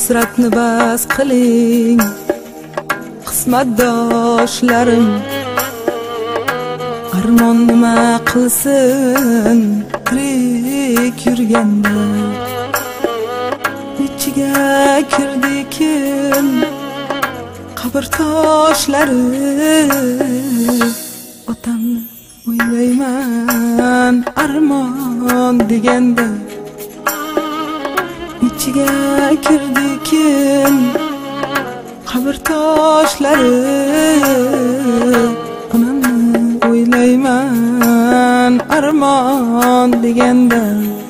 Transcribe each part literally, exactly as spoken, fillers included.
hasratni bas qiling qismatdoshlarim. Armon nima qilsin tirik yurganda, ichiga kirdikin qabr toshlari. Otamni o'ylayman armon deganda, ichiga kirdikin qabr toshlari. Onamni o'ylayman armon deganda.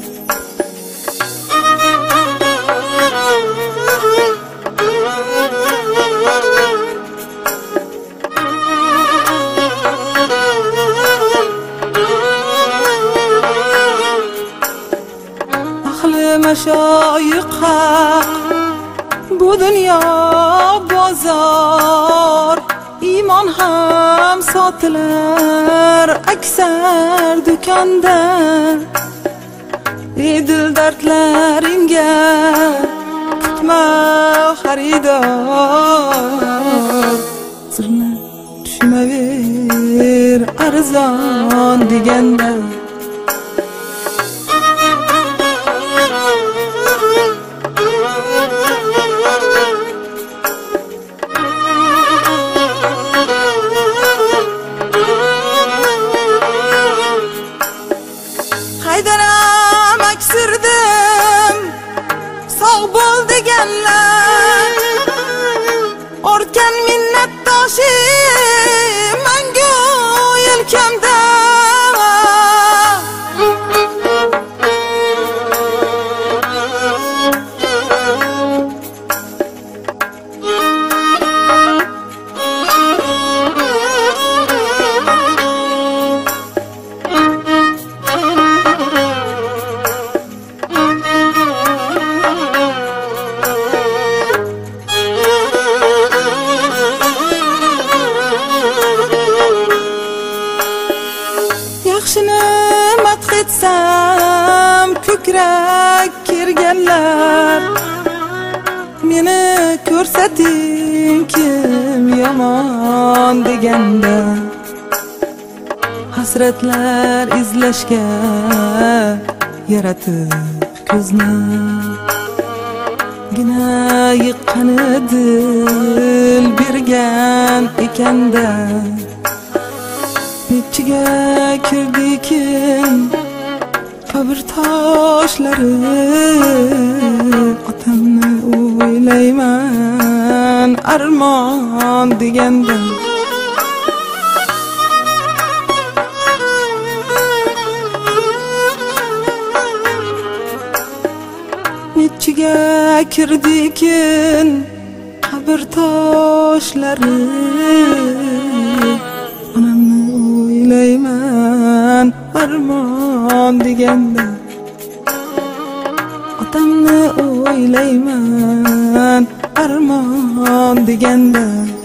Mashoyiq haq, bu dunyo bozor, iymon ham sotilar aksar do'konda. Ey dil dardlarimga kutma xaridor, sirni tushmaver arzon deganda. Haydaram aksirdim sog' bo'l deganlar, ortgan minnatdoshim mangu yelkamda. Yaxshini madh etsam ko'krak kerganlar, meni ko'rsating kim yomon deganda. Hasratlar izlashga yaratib ko'zni gina yiqqani dil bergan ekanda. Ichiga kirdikin qabr toshlari. Otamni o'ylayman armon deganda. Ichiga kirdikin qabr toshlari. Onamni o'ylayman armon deganda. Otamni o'ylayman armon deganda.